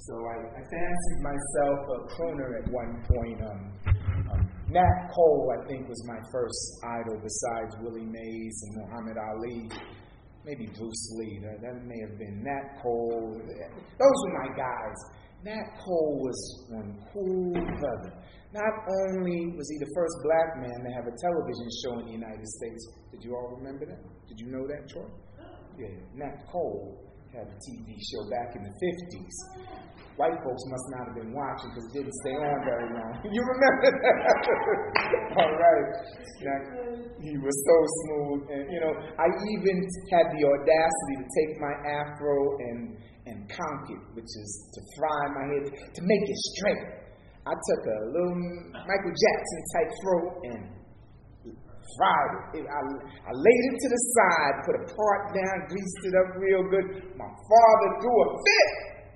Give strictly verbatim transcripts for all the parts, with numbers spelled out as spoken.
So I, I fancied myself a crooner at one point. Um, um, Nat Cole, I think, was my first idol besides Willie Mays and Muhammad Ali. Maybe Bruce Lee. That, that may have been Nat Cole. Those were my guys. Nat Cole was one cool brother. Not only was he the first black man to have a television show in the United States. Did you all remember that? Did you know that, Troy? Yeah, Nat Cole had a T V show back in the fifties. White folks must not have been watching because it didn't stay on very long. You remember that? All right. Now, he was so smooth. And, you know, I even had the audacity to take my afro and, and conk it, which is to fry my head, to make it straight. I took a little Michael Jackson type throw and fried it. I, I laid it to the side, put a part down, greased it up real good. My father threw a fit.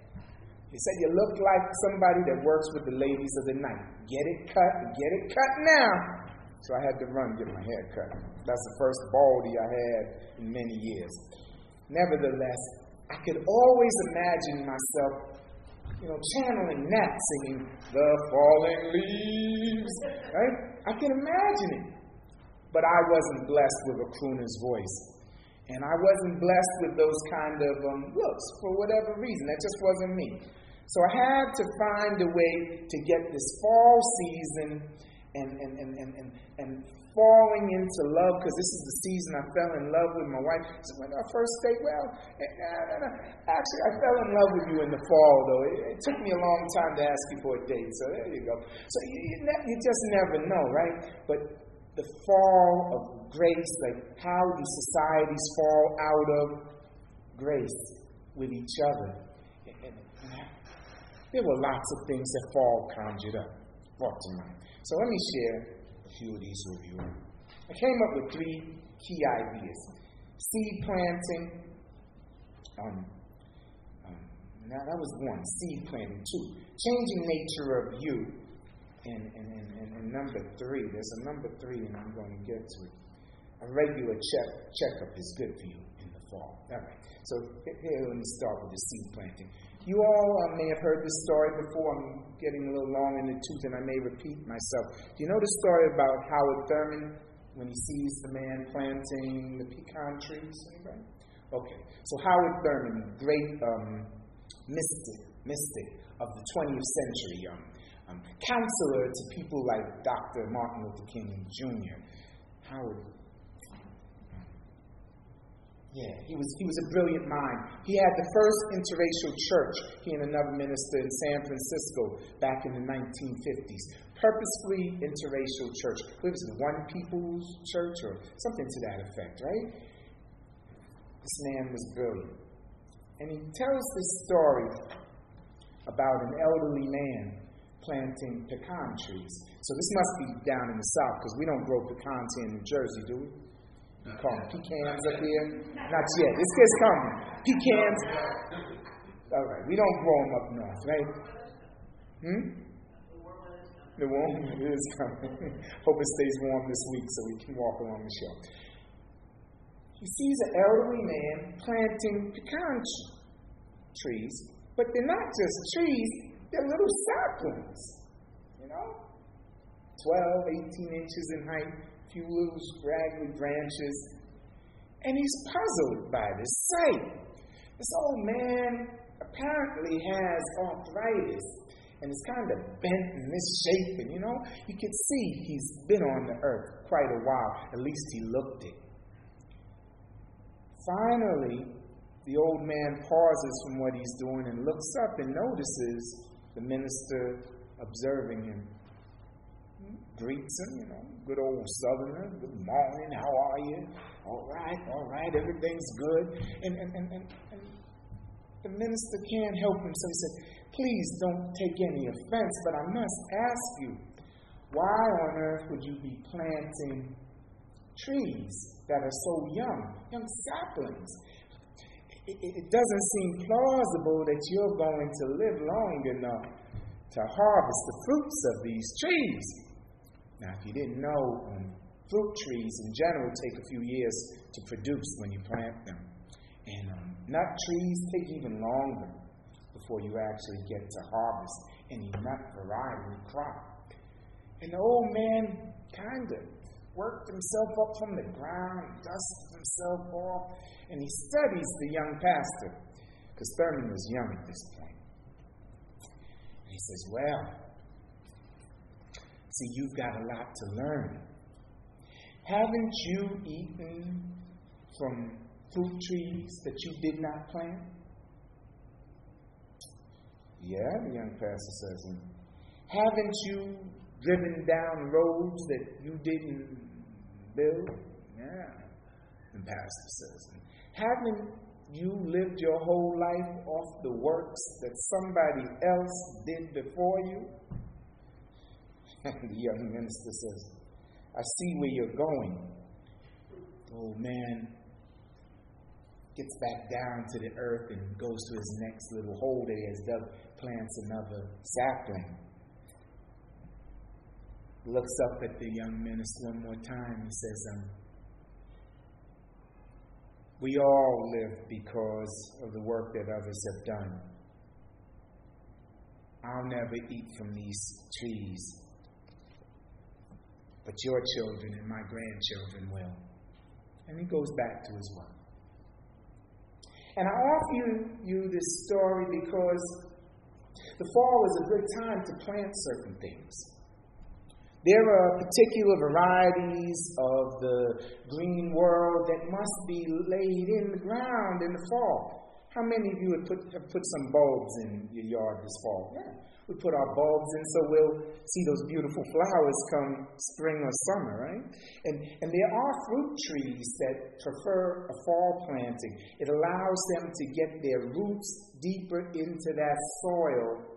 He said, you look like somebody that works with the ladies of the night. Get it cut, get it cut now. So I had to run get my hair cut. That's the first baldy I had in many years. Nevertheless, I could always imagine myself, you know, channeling Nat singing, the falling leaves, right? I can imagine it. But I wasn't blessed with a crooner's voice. And I wasn't blessed with those kind of um, looks for whatever reason. That just wasn't me. So I had to find a way to get this fall season and and and and, and, and falling into love, because this is the season I fell in love with my wife. So when our first date, well, actually I fell in love with you in the fall, though. It, it took me a long time to ask you for a date. So there you go. So you, you, ne- you just never know, right? But the fall of grace, like how do societies fall out of grace with each other? And, and, and there were lots of things that fall conjured up, brought to mind. So let me share a few of these with you. I came up with three key ideas. Seed planting. Um, um, now that was one. Seed planting. Two. Changing nature of you. And, and, and, and number three. There's a number three, and I'm going to get to it. A regular check checkup is good for you in the fall. All right. So here, let me start with the seed planting. You all uh, may have heard this story before. I'm getting a little long in the tooth, and I may repeat myself. Do you know the story about Howard Thurman when he sees the man planting the pecan trees? Anybody? Okay. So Howard Thurman, great um, mystic, mystic of the twentieth century, um, um, counselor to people like Doctor Martin Luther King Junior Howard. Yeah, he was he was a brilliant mind. He had the first interracial church, he and another minister in San Francisco back in the nineteen fifties. Purposefully interracial church. What was it, One People's Church or something to that effect, right? This man was brilliant. And he tells this story about an elderly man planting pecan trees. So this must be down in the South, because we don't grow pecans here in New Jersey, do we? You call them pecans up here? Not yet. This gets coming. Pecans. All right. We don't grow them up north, right? Hmm? The warm weather is coming. Hope it stays warm this week so we can walk along the shore. He sees an elderly man planting pecan trees, but they're not just trees, they're little saplings. You know? twelve, eighteen inches in height. Few little scraggly branches, and he's puzzled by this sight. This old man apparently has arthritis and is kind of bent in this shape, and you know, you can see he's been on the earth quite a while. At least he looked it. Finally, the old man pauses from what he's doing and looks up and notices the minister observing him. Greets him, you know, good old Southerner. Good morning, how are you? All right, all right, everything's good. And, and, and, and, and the minister can't help him, so he said, please don't take any offense, but I must ask you, why on earth would you be planting trees that are so young, young saplings? It, it, it doesn't seem plausible that you're going to live long enough to harvest the fruits of these trees. Now, if you didn't know, um, fruit trees in general take a few years to produce when you plant them. And um, nut trees take even longer. before you actually get to harvest any nut variety crop. And the old man kind of worked himself up from the ground, dusted himself off, and he studies the young pastor, because Thurman was young at this point. And he says, well, see, you've got a lot to learn. Haven't you eaten from fruit trees that you did not plant? Yeah, the young pastor says. And haven't you driven down roads that you didn't build? Yeah, the pastor says. And haven't you lived your whole life off the works that somebody else did before you? The young minister says, I see where you're going. The old man gets back down to the earth and goes to his next little hole that he has dug, plants another sapling. Looks up at the young minister one more time and says, um, we all live because of the work that others have done. I'll never eat from these trees, but your children and my grandchildren will. And he goes back to his work. And I offer you, you this story because the fall is a good time to plant certain things. There are particular varieties of the green world that must be laid in the ground in the fall. How many of you have put, have put some bulbs in your yard this fall? Yeah, we put our bulbs in so we'll see those beautiful flowers come spring or summer, right? And, and there are fruit trees that prefer a fall planting. It allows them to get their roots deeper into that soil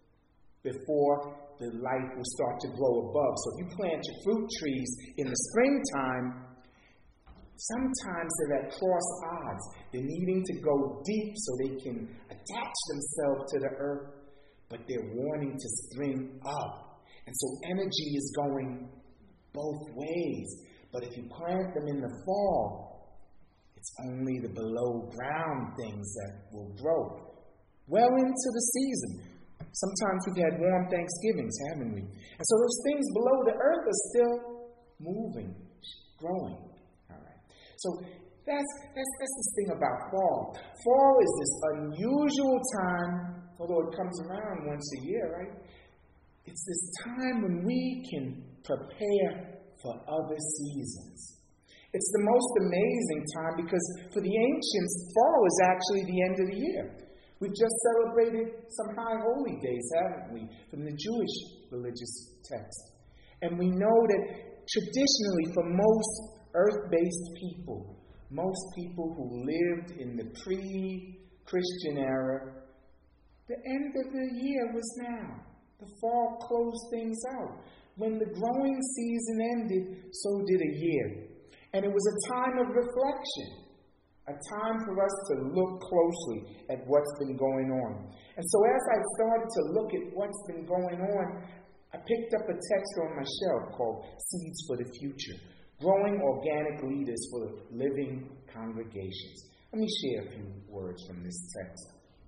before the life will start to grow above. So if you plant your fruit trees in the springtime, sometimes they're at cross odds. They're needing to go deep so they can attach themselves to the earth, but they're wanting to spring up. And so energy is going both ways. But if you plant them in the fall, it's only the below ground things that will grow well into the season. Sometimes we've had warm Thanksgivings, haven't we? And so those things below the earth are still moving, growing. All right. So that's that's that's the thing about fall. Fall is this unusual time, although it comes around once a year, right? It's this time when we can prepare for other seasons. It's the most amazing time because for the ancients, fall is actually the end of the year. We've just celebrated some high holy days, haven't we, from the Jewish religious text. And we know that traditionally for most earth-based people, most people who lived in the pre-Christian era, the end of the year was now. The fall closed things out. When the growing season ended, so did a year. And it was a time of reflection. A time for us to look closely at what's been going on. And so as I started to look at what's been going on, I picked up a text on my shelf called Seeds for the Future, Growing Organic Leaders for Living Congregations. Let me share a few words from this text.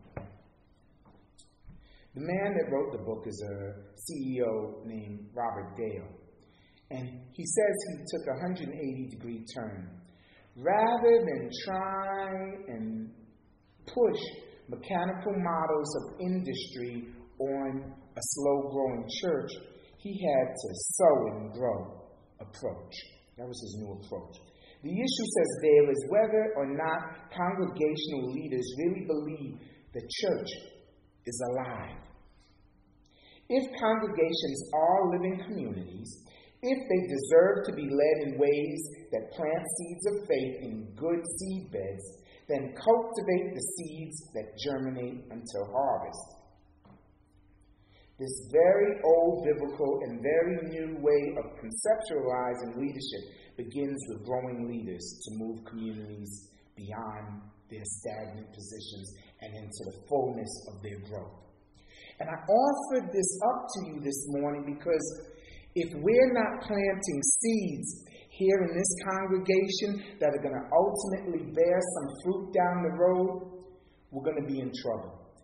The man that wrote the book is a C E O named Robert Dale. And he says he took a one hundred eighty degree turn. Rather than try and push mechanical models of industry on a slow-growing church, he had to sow and grow approach. That was his new approach. The issue, says Dale, is whether or not congregational leaders really believe the church is alive. If congregations are living communities, if they deserve to be led in ways that plant seeds of faith in good seed beds, then cultivate the seeds that germinate until harvest. This very old biblical and very new way of conceptualizing leadership begins with growing leaders to move communities beyond their stagnant positions and into the fullness of their growth. And I offered this up to you this morning because if we're not planting seeds here in this congregation that are going to ultimately bear some fruit down the road, we're going to be in trouble.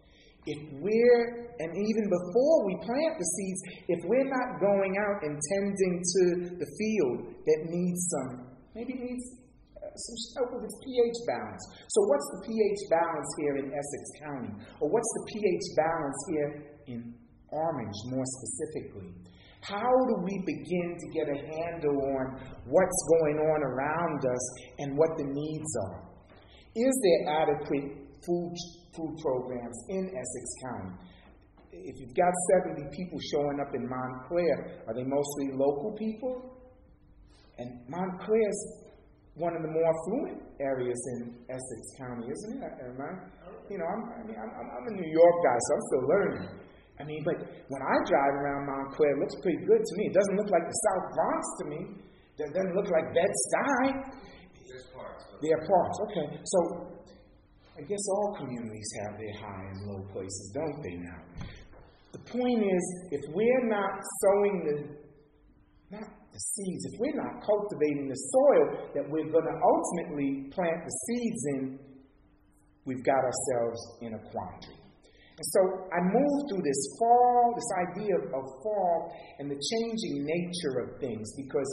If we're, and even before we plant the seeds, if we're not going out and tending to the field that needs some, maybe needs some help with its pH balance. So what's the pH balance here in Essex County? Or what's the pH balance here in Orange, more specifically? How do we begin to get a handle on what's going on around us and what the needs are? Is there adequate food food programs in Essex County? If you've got seventy people showing up in Montclair, are they mostly local people? And Montclair's one of the more affluent areas in Essex County, isn't it? Am I? You know, I'm, I mean, I'm, I'm a New York guy, so I'm still learning. I mean, but when I drive around Montclair, it looks pretty good to me. It doesn't look like the South Bronx to me. It doesn't look like Bed-Stuy. There's parts. There are parts, okay. So I guess all communities have their high and low places, don't they now? The point is, if we're not sowing the, not the seeds, if we're not cultivating the soil that we're going to ultimately plant the seeds in, we've got ourselves in a quandary. And so I moved through this fall, this idea of, of fall and the changing nature of things, because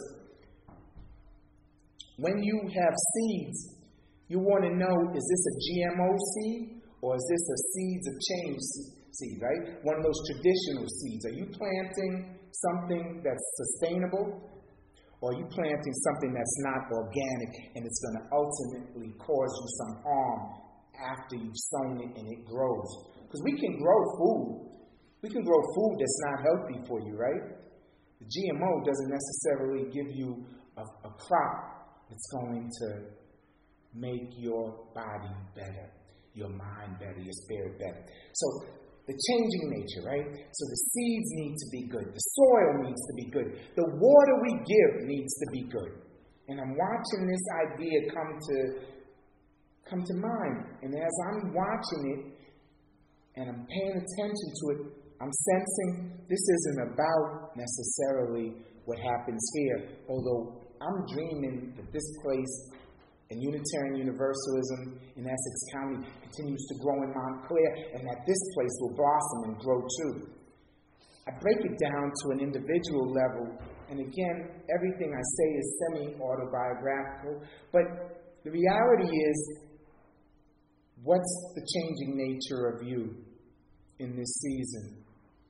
when you have seeds, you want to know, is this a G M O seed or is this a seeds of change seed, right? One of those traditional seeds. Are you planting something that's sustainable, or are you planting something that's not organic and it's going to ultimately cause you some harm after you've sown it and it grows? Because we can grow food. We can grow food that's not healthy for you, right? The G M O doesn't necessarily give you a, a crop that's going to make your body better, your mind better, your spirit better. So the changing nature, right? So the seeds need to be good. The soil needs to be good. The water we give needs to be good. And I'm watching this idea come to come to mind. And as I'm watching it and I'm paying attention to it, I'm sensing this isn't about necessarily what happens here, although I'm dreaming that this place and Unitarian Universalism in Essex County continues to grow in Montclair, and that this place will blossom and grow too. I break it down to an individual level, and again, everything I say is semi-autobiographical, but the reality is, what's the changing nature of you in this season?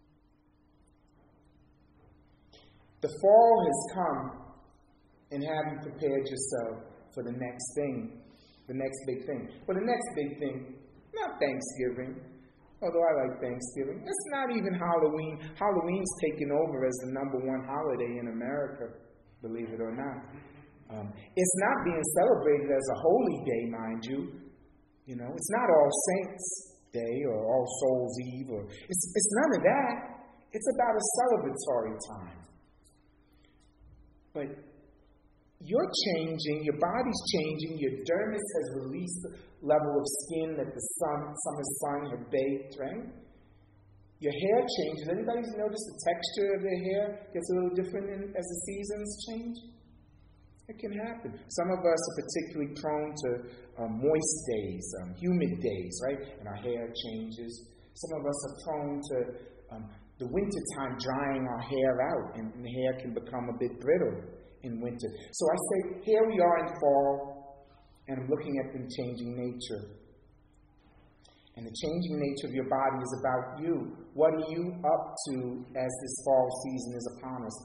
The fall has come, and have you prepared yourself for the next thing, the next big thing? Well, the next big thing, not Thanksgiving, although I like Thanksgiving. It's not even Halloween. Halloween's taken over as the number one holiday in America, believe it or not. Um, it's not being celebrated as a holy day, mind you. You know, it's not All Saints Day or All Souls Eve. Or it's, it's none of that. It's about a celebratory time. But you're changing, your body's changing, your dermis has released the level of skin that the sun, summer sun had baked, right? Your hair changes. Anybody notice the texture of their hair gets a little different in, as the seasons change? It can happen. Some of us are particularly prone to um, moist days, um, humid days, right? And our hair changes. Some of us are prone to um, the wintertime drying our hair out, and, and the hair can become a bit brittle in winter. So I say, here we are in fall, and I'm looking at the changing nature. And the changing nature of your body is about you. What are you up to as this fall season is upon us?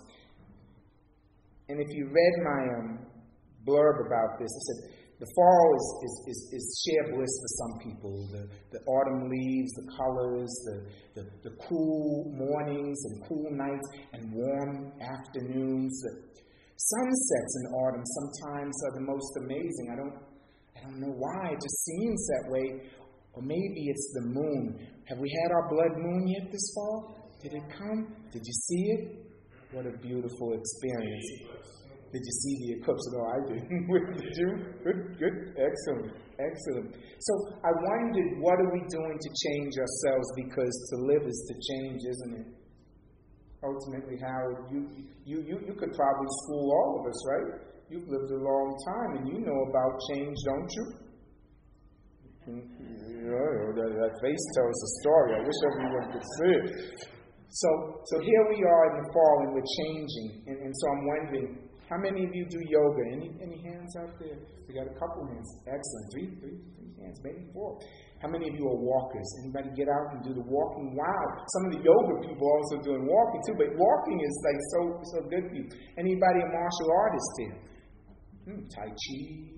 And if you read my um, blurb about this, it said, the fall is, is, is, is sheer bliss for some people. The, the autumn leaves, the colors, the, the, the cool mornings and cool nights and warm afternoons. The sunsets in autumn sometimes are the most amazing. I don't, I don't know why. It just seems that way. Or maybe it's the moon. Have we had our blood moon yet this fall? Did it come? Did you see it? What a beautiful experience. Did you see the eclipse? No, I didn't. Did you? Good, good. Excellent. Excellent. So I wondered, what are we doing to change ourselves? Because to live is to change, isn't it? Ultimately, Howard, you, you, you, you could probably school all of us, right? You've lived a long time and you know about change, don't you? You know, that, that face tells a story. I wish everyone could see it. So, so here we are in the fall, and we're changing. And, and so I'm wondering, how many of you do yoga? Any any hands out there? We got a couple hands. Excellent. Three, three, three hands, maybe four. How many of you are walkers? Anybody get out and do the walking? Wow. Some of the yoga people are also doing walking too, but walking is like so so good for you. Anybody a martial artist here? Hmm, Tai Chi,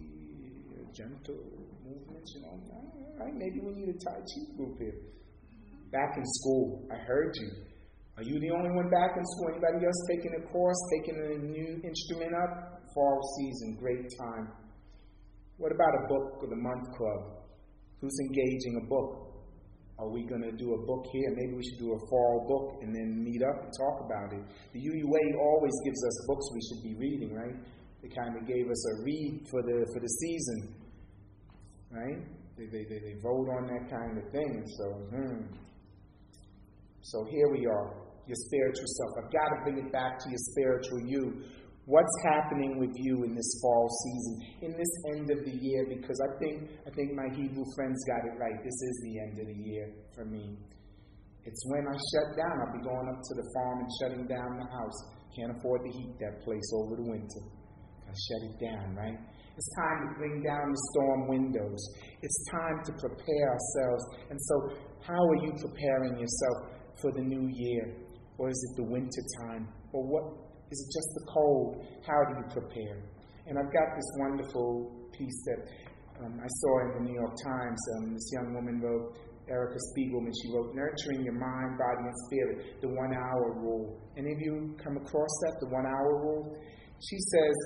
gentle movements, you know. All right, maybe we need a Tai Chi group here. Back in school, I heard you. Are you the only one back in school? Anybody else taking a course, taking a new instrument up? Fall season, great time. What about a book of the month club? Who's engaging a book? Are we going to do a book here? Maybe we should do a fall book and then meet up and talk about it. The U U A always gives us books we should be reading, right? They kind of gave us a read for the for the season, right? They they they, they vote on that kind of thing. So, hmm. so here we are. Your spiritual self. I've got to bring it back to your spiritual you. What's happening with you in this fall season, in this end of the year? Because I think I think my Hebrew friends got it right. This is the end of the year for me. It's when I shut down. I'll be going up to the farm and shutting down the house. Can't afford to heat that place over the winter. I shut it down, right? It's time to bring down the storm windows. It's time to prepare ourselves. And so, how are you preparing yourself for the new year? Or is it the winter time? Or what? Is it just the cold? How do you prepare? And I've got this wonderful piece that um, I saw in the New York Times. Um, this young woman wrote, Erica Spiegelman, she wrote, Nurturing Your Mind, Body, and Spirit, the one-hour rule. Any of you come across that, the one-hour rule? She says,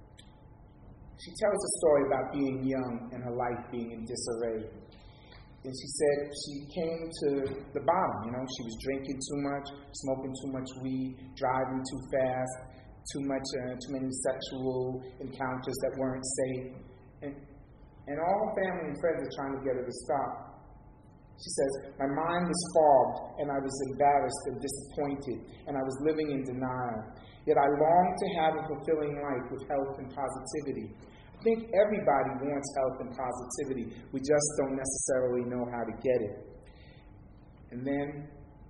she tells a story about being young and her life being in disarray. And she said she came to the bottom, you know, she was drinking too much, smoking too much weed, driving too fast, too much, uh, too many sexual encounters that weren't safe. And, and all her family and friends are trying to get her to stop. She says, my mind was fogged, and I was embarrassed and disappointed, and I was living in denial. Yet I longed to have a fulfilling life with health and positivity. I think everybody wants health and positivity. We just don't necessarily know how to get it. And then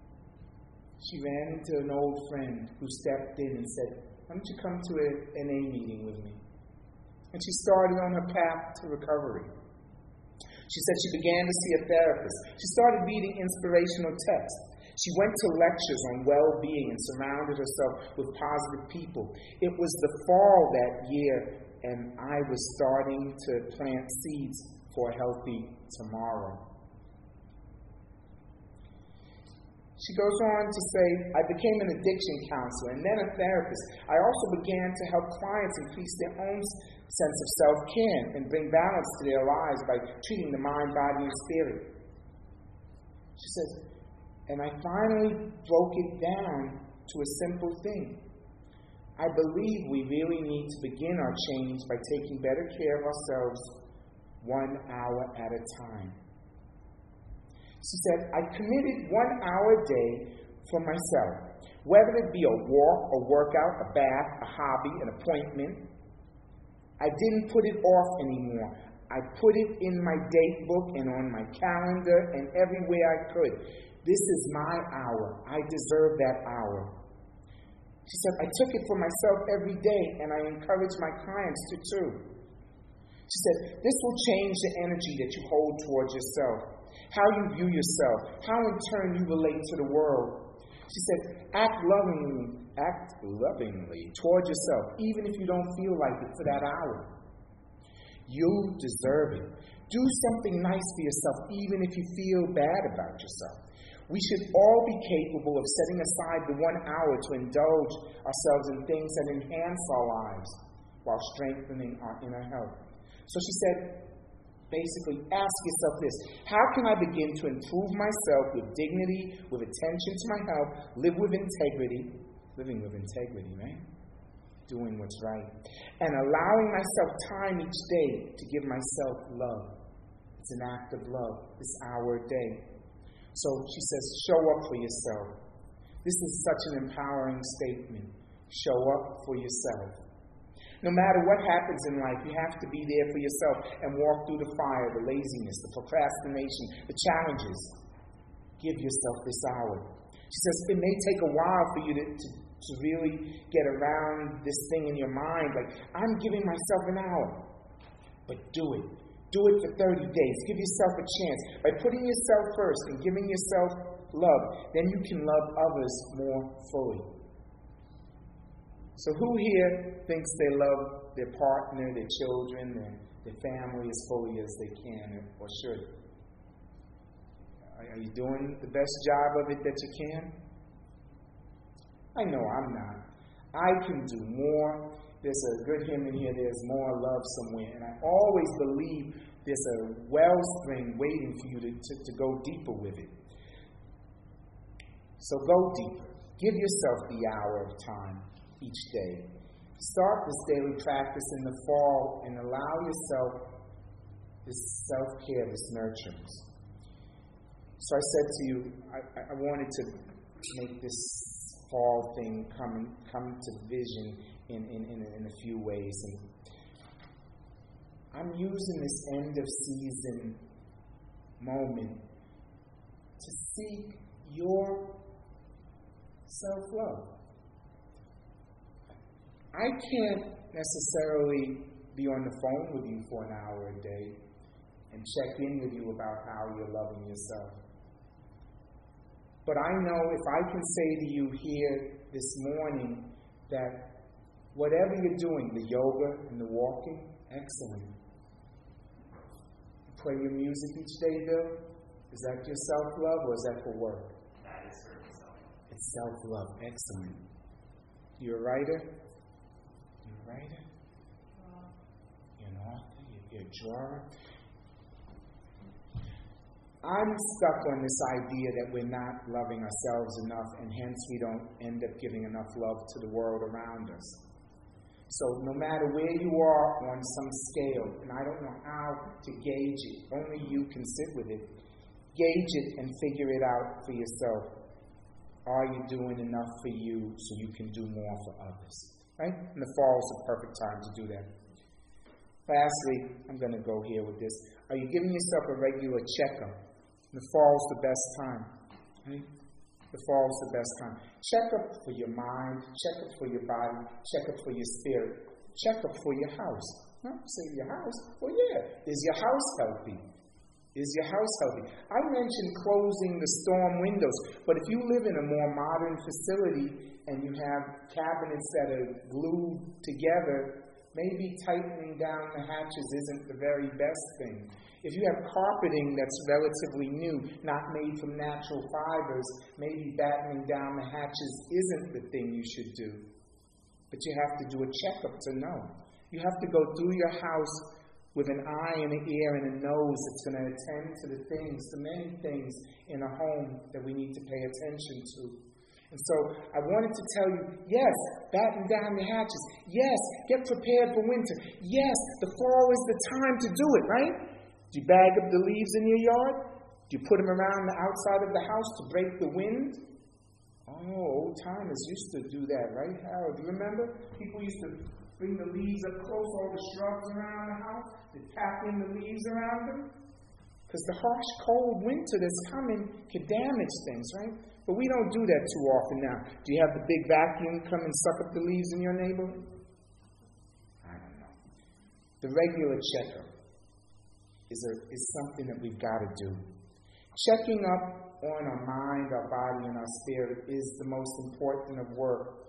she ran into an old friend who stepped in and said, why don't you come to an N A meeting with me? And she started on her path to recovery. She said she began to see a therapist. She started reading inspirational texts. She went to lectures on well-being and surrounded herself with positive people. It was the fall that year, and I was starting to plant seeds for a healthy tomorrow. She goes on to say, I became an addiction counselor and then a therapist. I also began to help clients increase their own sense of self-care and bring balance to their lives by treating the mind, body, and spirit. She says, and I finally broke it down to a simple thing. I believe we really need to begin our change by taking better care of ourselves one hour at a time. She said, I committed one hour a day for myself, whether it be a walk, a workout, a bath, a hobby, an appointment. I didn't put it off anymore. I put it in my date book and on my calendar and everywhere I could. This is my hour. I deserve that hour. She said, I took it for myself every day, and I encourage my clients to too. She said, this will change the energy that you hold towards yourself, how you view yourself, how in turn you relate to the world. She said, act lovingly, act lovingly toward yourself, even if you don't feel like it for that hour. You deserve it. Do something nice for yourself, even if you feel bad about yourself. We should all be capable of setting aside the one hour to indulge ourselves in things that enhance our lives while strengthening our inner health. So she said, basically, ask yourself this. How can I begin to improve myself with dignity, with attention to my health, live with integrity, living with integrity, right? Doing what's right. And allowing myself time each day to give myself love. It's an act of love, this hour a day. So she says, show up for yourself. This is such an empowering statement. Show up for yourself. No matter what happens in life, you have to be there for yourself and walk through the fire, the laziness, the procrastination, the challenges. Give yourself this hour. She says it may take a while for you to, to, to really get around this thing in your mind. Like, I'm giving myself an hour. But do it. Do it for thirty days. Give yourself a chance. By putting yourself first and giving yourself love, then you can love others more fully. So who here thinks they love their partner, their children, their, their family as fully as they can or should? Are you doing the best job of it that you can? I know I'm not. I can do more. There's a good hymn in here, there's more love somewhere. And I always believe there's a wellspring waiting for you to, to, to go deeper with it. So go deeper. Give yourself the hour of time each day. Start this daily practice in the fall and allow yourself this self-care, this nurturance. So I said to you, I, I wanted to make this fall thing come, come to vision in, in, in, a, in a few ways. And I'm using this end of season moment to seek your self-love. I can't necessarily be on the phone with you for an hour a day and check in with you about how you're loving yourself. But I know if I can say to you here this morning that whatever you're doing, the yoga and the walking, excellent. You play your music each day, Bill? Is that your self-love or is that for work? That is for self. It's self-love, excellent. You're a writer? You're a writer? You're an author? You're a drawer? I'm stuck on this idea that we're not loving ourselves enough, and hence we don't end up giving enough love to the world around us. So no matter where you are on some scale, and I don't know how to gauge it, only you can sit with it, gauge it and figure it out for yourself. Are you doing enough for you so you can do more for others? Right? And the fall is the perfect time to do that. Lastly, I'm going to go here with this. Are you giving yourself a regular checkup? The fall's the best time. Right? The fall's the best time. Check up for your mind, check up for your body, check up for your spirit, check up for your house. Huh? Say your house? Well, yeah. Is your house healthy? Is your house healthy? I mentioned closing the storm windows, but if you live in a more modern facility and you have cabinets that are glued together, maybe tightening down the hatches isn't the very best thing. If you have carpeting that's relatively new, not made from natural fibers, maybe battening down the hatches isn't the thing you should do. But you have to do a checkup to know. You have to go through your house with an eye and an ear and a nose that's going to attend to the things, the many things in a home that we need to pay attention to. And so I wanted to tell you, yes, batten down the hatches. Yes, get prepared for winter. Yes, the fall is the time to do it, right? Do you bag up the leaves in your yard? Do you put them around the outside of the house to break the wind? Oh, old timers used to do that, right, Harold? Do you remember? People used to bring the leaves up close, all the shrubs around the house, to tap in the leaves around them. Because the harsh, cold winter that's coming can damage things, right? But we don't do that too often now. Do you have the big vacuum come and suck up the leaves in your neighborhood? I don't know. The regular checkup is, a, is something that we've got to do. Checking up on our mind, our body, and our spirit is the most important of work.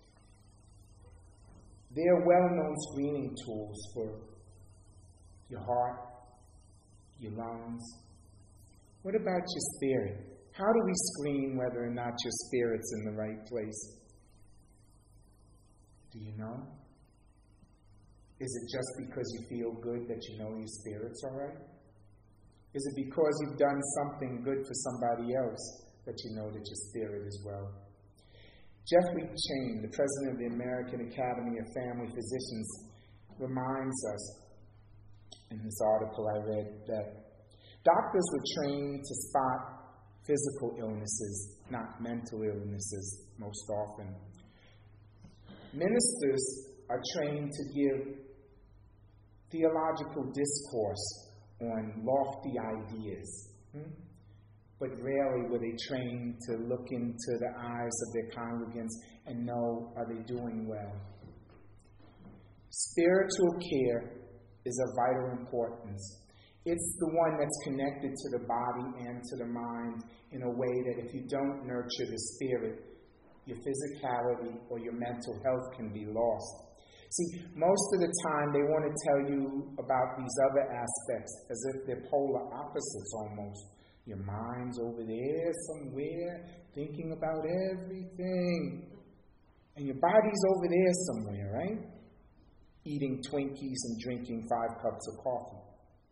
There are well-known screening tools for your heart, your lungs. What about your spirit? How do we screen whether or not your spirit's in the right place? Do you know? Is it just because you feel good that you know your spirit's all right? Is it because you've done something good for somebody else that you know that your spirit is well? Jeffrey Chain, the president of the American Academy of Family Physicians, reminds us in this article I read that doctors were trained to spot physical illnesses, not mental illnesses, most often. Ministers are trained to give theological discourse on lofty ideas. Hmm? But rarely were they trained to look into the eyes of their congregants and know, are they doing well? Spiritual care is of vital importance. It's the one that's connected to the body and to the mind in a way that if you don't nurture the spirit, your physicality or your mental health can be lost. See, most of the time they want to tell you about these other aspects as if they're polar opposites almost. Your mind's over there somewhere thinking about everything. And your body's over there somewhere, right? Eating Twinkies and drinking five cups of coffee.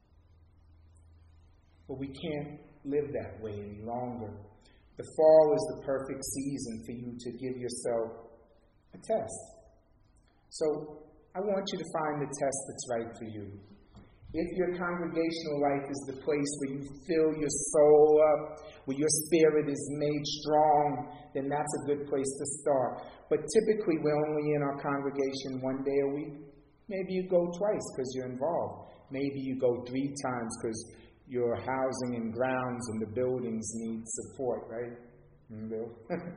But we can't live that way any longer. The fall is the perfect season for you to give yourself a test. So I want you to find the test that's right for you. If your congregational life is the place where you fill your soul up, where your spirit is made strong, then that's a good place to start. But typically we're only in our congregation one day a week. Maybe you go twice because you're involved. Maybe you go three times because your housing and grounds and the buildings need support, right? Bill?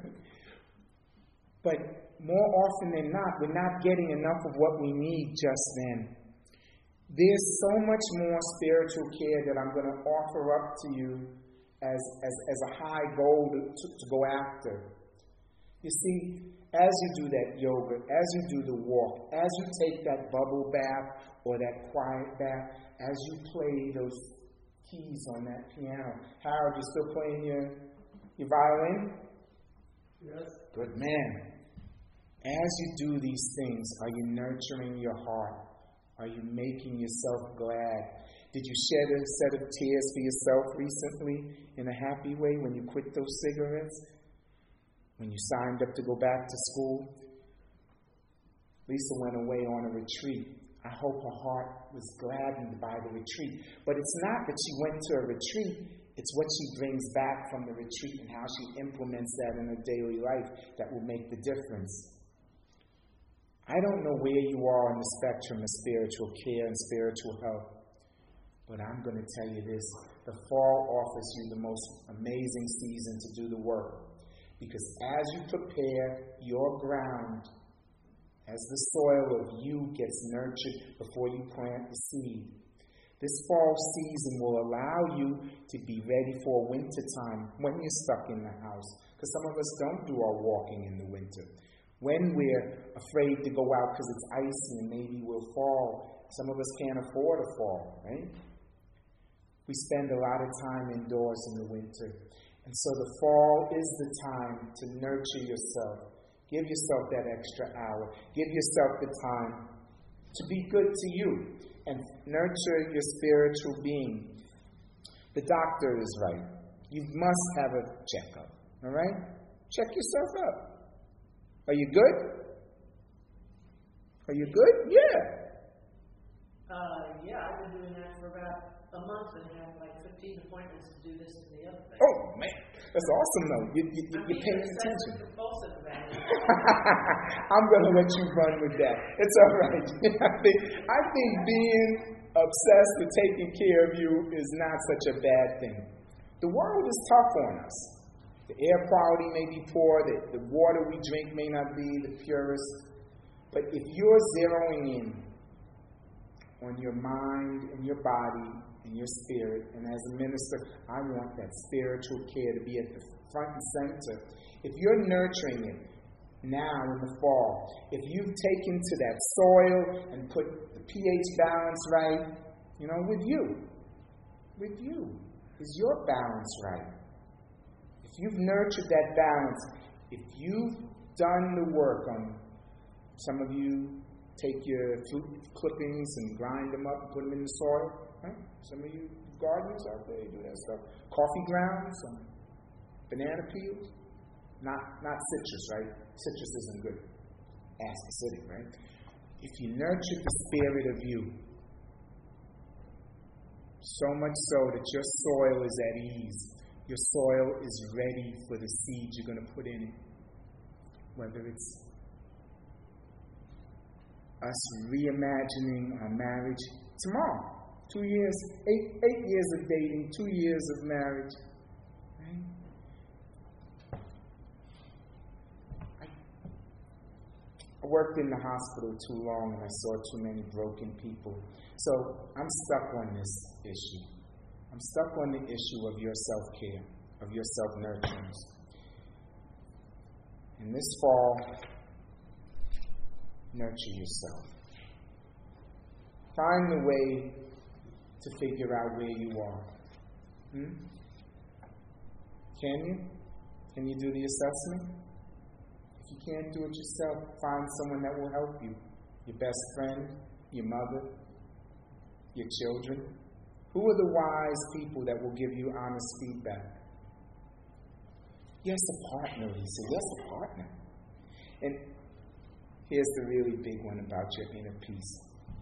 But more often than not, we're not getting enough of what we need just then. There's so much more spiritual care that I'm going to offer up to you as, as, as a high goal to, to, to go after. You see, as you do that yoga, as you do the walk, as you take that bubble bath or that quiet bath, as you play those keys on that piano. Harold, you still playing your, your violin? Yes. Good man. As you do these things, are you nurturing your heart? Are you making yourself glad? Did you shed a set of tears for yourself recently in a happy way when you quit those cigarettes? When you signed up to go back to school? Lisa went away on a retreat. I hope her heart was gladdened by the retreat. But it's not that she went to a retreat. It's what she brings back from the retreat and how she implements that in her daily life that will make the difference. I don't know where you are on the spectrum of spiritual care and spiritual health, but I'm going to tell you this. The fall offers you the most amazing season to do the work, because as you prepare your ground, as the soil of you gets nurtured before you plant the seed, this fall season will allow you to be ready for winter time when you're stuck in the house, because some of us don't do our walking in the winter. When we're afraid to go out because it's icy and maybe we'll fall. Some of us can't afford a fall, right? We spend a lot of time indoors in the winter. And so the fall is the time to nurture yourself. Give yourself that extra hour. Give yourself the time to be good to you and nurture your spiritual being. The doctor is right. You must have a checkup, all right? Check yourself up. Are you good? Are you good? Yeah. Uh, yeah, I've been doing that for about a month and have like fifteen appointments to do this and the other thing. Oh, man. That's awesome, though. You, you, you, you're paying attention. I'm going to let you run with that. It's all right. I think, I think being obsessed with taking care of you is not such a bad thing. The world is tough on us. The air quality may be poor, the, the water we drink may not be the purest. But if you're zeroing in on your mind and your body and your spirit, and as a minister, I want that spiritual care to be at the front and center. If you're nurturing it now in the fall, if you've taken to that soil and put the pH balance right, you know, with you, with you, is your balance right? If you've nurtured that balance, if you've done the work on, some of you take your fruit clippings and grind them up and put them in the soil, right? Some of you gardeners out there, you do that stuff. Coffee grounds, some banana peels, not not citrus, right? Citrus isn't good. Ask acidic, right? If you nurture the spirit of you, so much so that your soil is at ease, your soil is ready for the seeds you're going to put in it. Whether it's us reimagining our marriage tomorrow. Two years, eight, eight years of dating, two years of marriage. Right? I, I worked in the hospital too long and I saw too many broken people. So I'm stuck on this issue. I'm stuck on the issue of your self-care, of your self-nurturing. And this fall, nurture yourself. Find the way to figure out where you are. Hmm? Can you? Can you do the assessment? If you can't do it yourself, find someone that will help you. Your best friend, your mother, your children. Who are the wise people that will give you honest feedback? Yes, a partner, he said. Yes, a partner. And here's the really big one about your inner peace.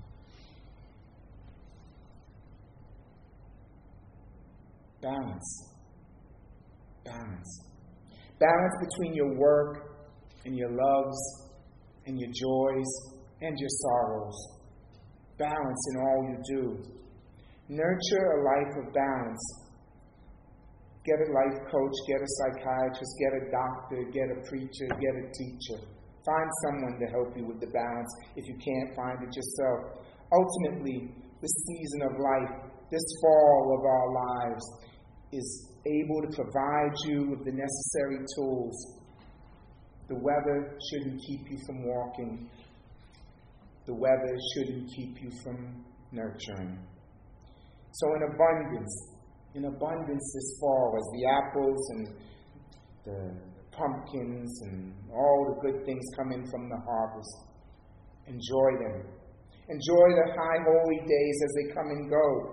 Balance. Balance. Balance between your work and your loves and your joys and your sorrows. Balance in all you do. Nurture a life of balance. Get a life coach, get a psychiatrist, get a doctor, get a preacher, get a teacher. Find someone to help you with the balance if you can't find it yourself. Ultimately, this season of life, this fall of our lives, is able to provide you with the necessary tools. The weather shouldn't keep you from walking. The weather shouldn't keep you from nurturing. So in abundance, in abundance this fall, as the apples and the pumpkins and all the good things come in from the harvest, enjoy them. Enjoy the high holy days as they come and go.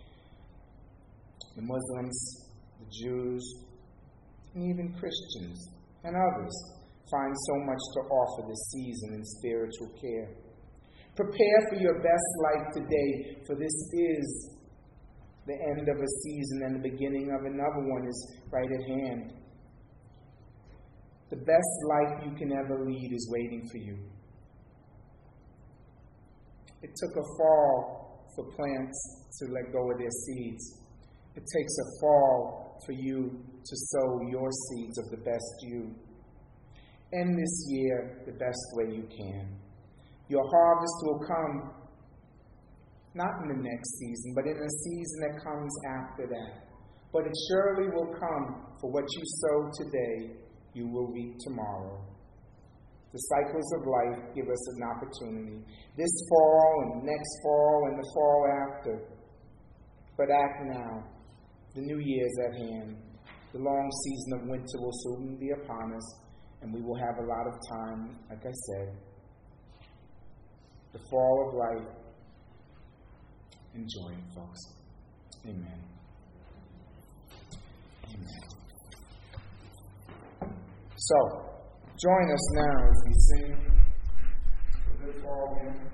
The Muslims, the Jews, and even Christians and others find so much to offer this season in spiritual care. Prepare for your best life today, for this is the end of a season and the beginning of another one is right at hand. The best life you can ever lead is waiting for you. It took a fall for plants to let go of their seeds. It takes a fall for you to sow your seeds of the best you. End this year the best way you can. Your harvest will come not in the next season, but in a season that comes after that. But it surely will come, for what you sow today, you will reap tomorrow. The cycles of life give us an opportunity. This fall and next fall and the fall after. But act now. The new year is at hand. The long season of winter will soon be upon us, and we will have a lot of time, like I said. The fall of life. Enjoy it, folks. Amen. Amen. So, join us now as we sing the good fall hymn.